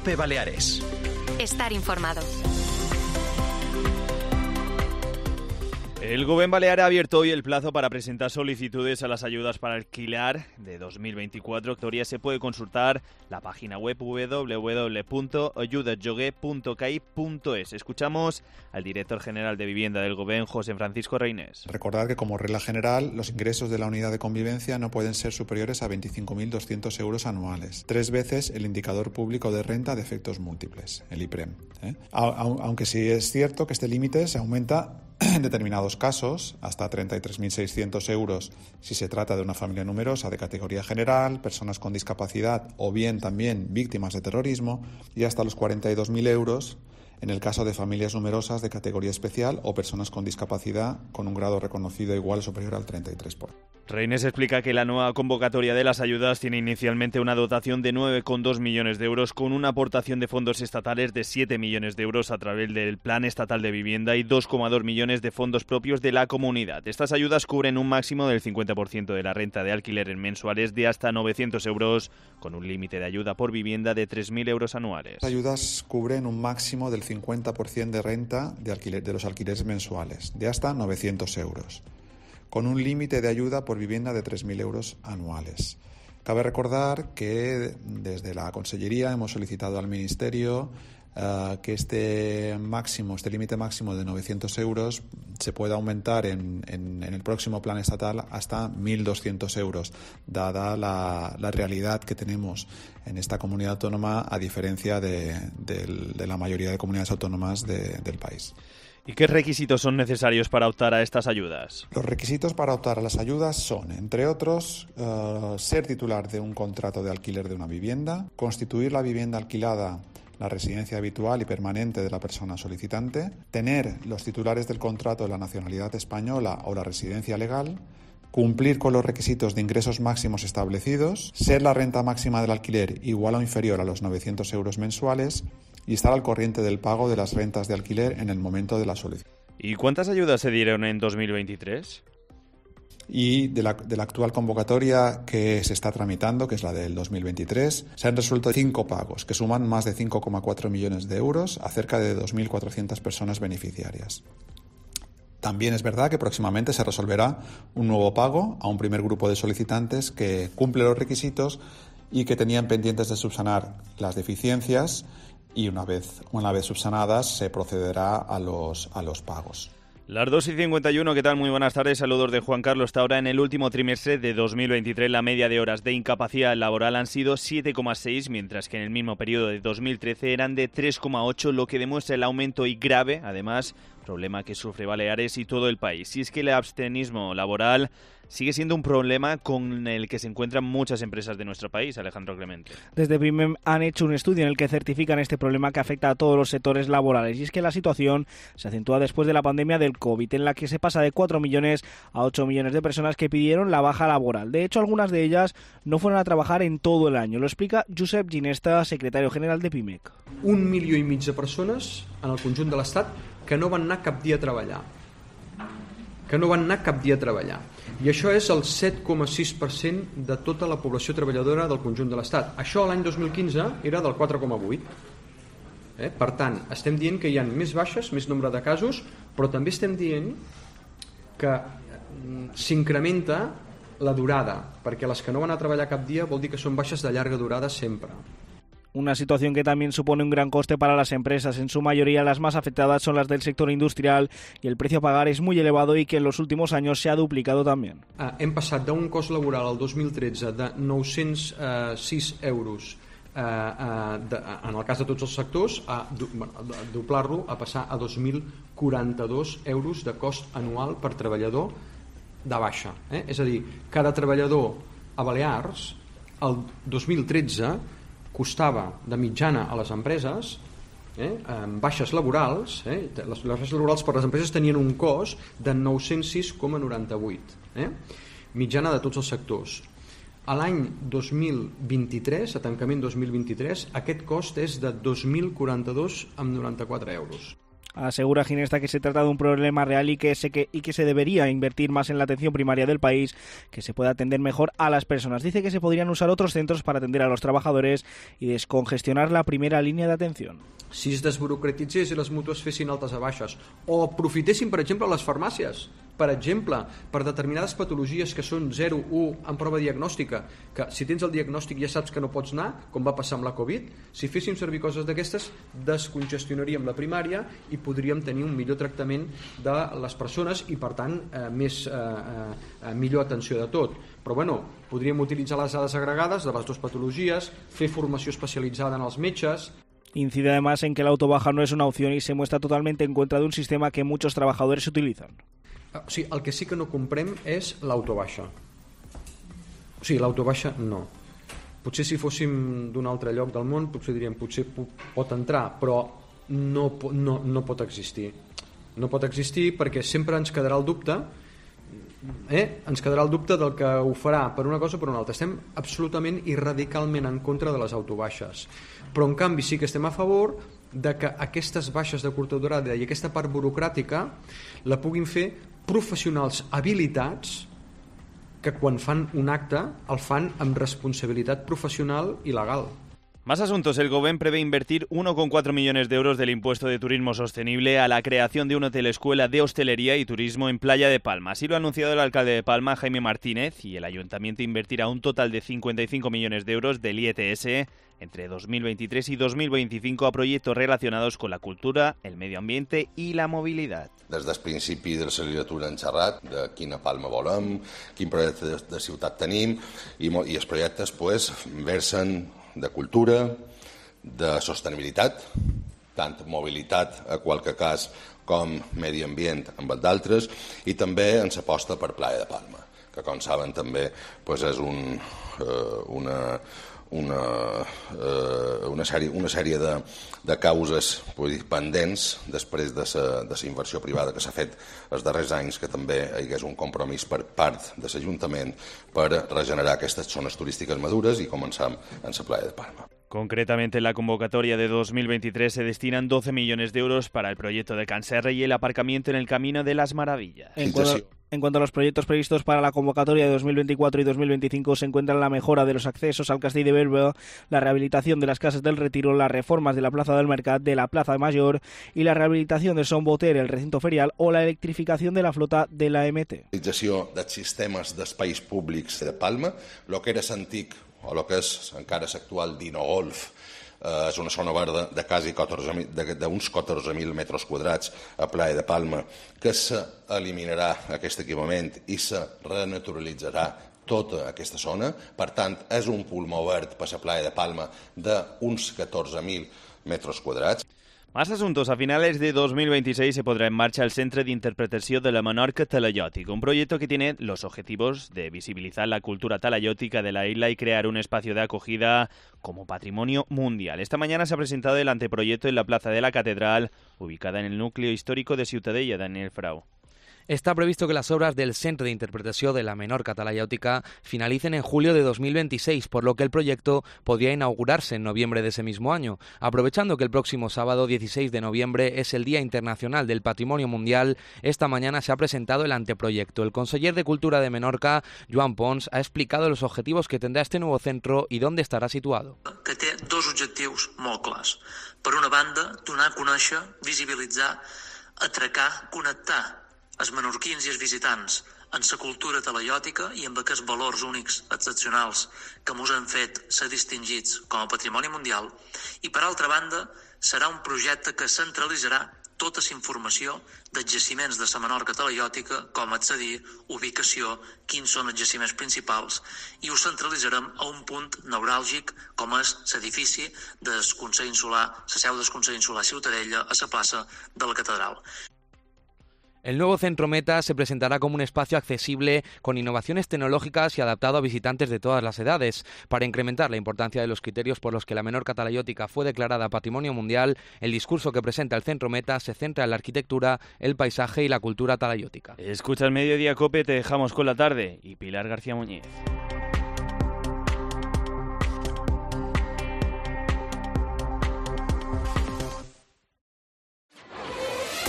COPE Baleares. Estar informado. El Gobierno balear ha abierto hoy el plazo para presentar solicitudes a las ayudas para alquilar de 2024. Todavía se puede consultar la página web www.ayudasjoguer.cai.es. Escuchamos al director general de Vivienda del Gobierno, José Francisco Reynés. Recordar que, como regla general, los ingresos de la unidad de convivencia no pueden ser superiores a 25.200 euros anuales, 3 veces el indicador público de renta de efectos múltiples, el IPREM. Aunque sí es cierto que este límite se aumenta en determinados casos, hasta 33.600 euros si se trata de una familia numerosa de categoría general, personas con discapacidad o bien también víctimas de terrorismo, y hasta los 42.000 euros en el caso de familias numerosas de categoría especial o personas con discapacidad con un grado reconocido igual o superior al 33%. Reynés explica que la nueva convocatoria de las ayudas tiene inicialmente una dotación de 9,2 millones de euros con una aportación de fondos estatales de 7 millones de euros a través del Plan Estatal de Vivienda y 2,2 millones de fondos propios de la comunidad. Estas ayudas cubren un máximo del 50% de la renta de alquiler en mensuales de hasta 900 euros con un límite de ayuda por vivienda de 3.000 euros anuales. Las ayudas cubren un máximo del 50% de renta de los alquileres mensuales de hasta 900 euros. Con un límite de ayuda por vivienda de 3.000 euros anuales. Cabe recordar que desde la Consellería hemos solicitado al Ministerio que este límite máximo de 900 euros se pueda aumentar en el próximo plan estatal hasta 1.200 euros, dada la realidad que tenemos en esta comunidad autónoma a diferencia de la mayoría de comunidades autónomas del país. ¿Y qué requisitos son necesarios para optar a estas ayudas? Los requisitos para optar a las ayudas son, entre otros, ser titular de un contrato de alquiler de una vivienda, constituir la vivienda alquilada la residencia habitual y permanente de la persona solicitante, tener los titulares del contrato la nacionalidad española o la residencia legal, cumplir con los requisitos de ingresos máximos establecidos, ser la renta máxima del alquiler igual o inferior a los 900 euros mensuales y estar al corriente del pago de las rentas de alquiler en el momento de la solicitud. ¿Y cuántas ayudas se dieron en 2023? Y de la actual convocatoria que se está tramitando, que es la del 2023, se han resuelto 5 pagos, que suman más de 5,4 millones de euros a cerca de 2.400 personas beneficiarias. También es verdad que próximamente se resolverá un nuevo pago a un primer grupo de solicitantes que cumple los requisitos y que tenían pendientes de subsanar las deficiencias, y una vez subsanadas se procederá a los pagos. Las 2:51, ¿qué tal? Muy buenas tardes, saludos de Juan Carlos. Hasta ahora, en el último trimestre de 2023, la media de horas de incapacidad laboral han sido 7,6, mientras que en el mismo periodo de 2013 eran de 3,8, lo que demuestra el aumento y grave, además, problema que sufre Baleares y todo el país. Y es que el abstenismo laboral sigue siendo un problema con el que se encuentran muchas empresas de nuestro país, Alejandro Clemente. Desde PIMEC han hecho un estudio en el que certifican este problema que afecta a todos los sectores laborales, y es que la situación se acentúa después de la pandemia del COVID, en la que se pasa de 4 millones a 8 millones de personas que pidieron la baja laboral. De hecho, algunas de ellas no fueron a trabajar en todo el año. Lo explica Josep Ginesta, secretario general de PIMEC. 1,5 milió de persones en el conjunt de l'Estat que no van anar cap dia a treballar. I això és el 7,6% de tota la població treballadora del conjunt de l'Estat. Això l'any 2015 era del 4,8%. Per tant, estem dient que hi ha més baixes, més nombre de casos, però també estem dient que s'incrementa la durada, perquè les que no van a treballar cap dia vol dir que són baixes de llarga durada sempre. Una situación que también supone un gran coste para las empresas. En su mayoría las más afectadas son las del sector industrial y el precio a pagar es muy elevado y que en los últimos años se ha duplicado también. Hem passat d'un cost laboral al 2013 de 906 euros en el cas de tots els sectors a doblar-lo, a passar a 2.042 euros de cost anual per treballador de baixa. És a dir, cada treballador a Balears el 2013 costava de mitjana a les empreses amb baixes laborals, les baixes laborals per les empreses tenien un cost de 906,98, mitjana de tots els sectors. A l'any 2023, a tancament 2023, aquest cost és de 2.042,94 euros. Asegura Ginesta que se trata de un problema real y que se debería invertir más en la atención primaria del país, que se pueda atender mejor a las personas. Dice que se podrían usar otros centros para atender a los trabajadores y descongestionar la primera línea de atención. Si es desburocratitzés i les mútues fessin altes a baixes, o aprofitessin, per exemple, les farmàcies, per exemple, per determinades patologies que són 0, 1 en prova diagnòstica, que si tens el diagnòstic ja saps que no pots anar, com va passar amb la Covid, si féssim servir coses d'aquestes, descongestionaríem la primària i podríem tenir un millor tractament de les persones i, per tant, millor atenció de tot. Però bueno, podríem utilitzar les dades agregades de les dues patologies, fer formació especialitzada en els metges. Incide además en que la autobaja no es una opción y se muestra totalmente en contra de un sistema que muchos trabajadores utilizan. O sigui, el que sí que no comprem és l'autobaixa. O sigui, l'autobaixa no. Potser si fóssim d'un altre lloc del món, potser diríem, potser pot entrar, però no pot existir. No pot existir perquè sempre ens quedarà el dubte, ens quedarà el dubte del que ho farà per una cosa o per una altra. Estem absolutament i radicalment en contra de les autobaixes, però en canvi sí que estem a favor de que aquestes baixes de curta durada i aquesta part burocràtica la puguin fer professionals habilitats que quan fan un acte el fan amb responsabilitat professional i legal. Más asuntos. El Gobierno prevé invertir 1,4 millones de euros del impuesto de turismo sostenible a la creación de un hotel escuela de hostelería y turismo en Playa de Palma. Así lo ha anunciado el alcalde de Palma, Jaime Martínez, y el ayuntamiento invertirá un total de 55 millones de euros del IETS entre 2023 y 2025 a proyectos relacionados con la cultura, el medio ambiente y la movilidad. Des del principi de la legislatura hem xerrat de quina Palma volem, quin projecte de ciutat tenim i els projectes versen de cultura, de sostenibilitat, tant mobilitat a qualque cas com medi ambient amb d'altres, i també ens aposta per Playa de Palma, que com saben també és una sèrie de causes pendents després de la inversió privada que s'ha fet els darrers anys, que també hi hagués un compromís per part de l'Ajuntament per regenerar aquestes zones turístiques madures i començar en la Playa de Palma. Concretamente, en la convocatoria de 2023 se destinan 12 millones de euros para el proyecto de Can Serra y el aparcamiento en el Camino de las Maravillas. En cuanto a los proyectos previstos para la convocatoria de 2024 y 2025, se encuentran la mejora de los accesos al Castell de Belveu, la rehabilitación de las Casas del Retiro, las reformas de la Plaza del Mercat, de la Plaza Mayor y la rehabilitación de Son Boter, el recinto ferial, o la electrificación de la flota de la MT. La realització dels sistemes d'espais públics de Palma, el que era l'antic o el que és encara l'actual Dino Golf, és una zona verda de quasi d'uns 14.000 metres quadrats a Playa de Palma, que s'eliminarà aquest equipament i se renaturalitzarà tota aquesta zona. Per tant, és un pulmó verd per la Playa de Palma d'uns 14.000 metres quadrats. Más asuntos. A finales de 2026 se pondrá en marcha el Centre d'Interpretació de la Menorca Talaiòtica, un proyecto que tiene los objetivos de visibilizar la cultura talaiòtica de la isla y crear un espacio de acogida como patrimonio mundial. Esta mañana se ha presentado el anteproyecto en la Plaza de la Catedral, ubicada en el núcleo histórico de Ciutadella. Daniel Frau. Está previsto que las obras del Centre d'Interpretació de la Menorca Talaiòtica finalicen en julio de 2026, por lo que el proyecto podría inaugurarse en noviembre de ese mismo año. Aprovechando que el próximo sábado 16 de noviembre es el Día Internacional del Patrimonio Mundial, esta mañana se ha presentado el anteproyecto. El conseller de Cultura de Menorca, Joan Pons, ha explicado los objetivos que tendrá este nuevo centro y dónde estará situado. Que té dos objectius molt clars. Per una banda, donar a conèixer, visibilitzar, atracar, connectar els menorquins i els visitants en la cultura talaiòtica i amb aquests valors únics, excepcionals, que mos han fet ser distingits com a patrimoni mundial. I, per altra banda, serà un projecte que centralitzarà tota la informació dels jaciments de la Menorca talaiòtica, com accedir, ubicació, quins són els jaciments principals, i ho centralitzarem a un punt neuràlgic com és l'edifici del Consell Insular, la seu del Consell Insular Ciutadella, a la plaça de la Catedral. El nuevo Centro Meta se presentará como un espacio accesible con innovaciones tecnológicas y adaptado a visitantes de todas las edades. Para incrementar la importancia de los criterios por los que la Menorca Talaiòtica fue declarada Patrimonio Mundial, el discurso que presenta el Centro Meta se centra en la arquitectura, el paisaje y la cultura talaiòtica. Escucha el Mediodía COPE, te dejamos con la tarde y Pilar García Muñiz.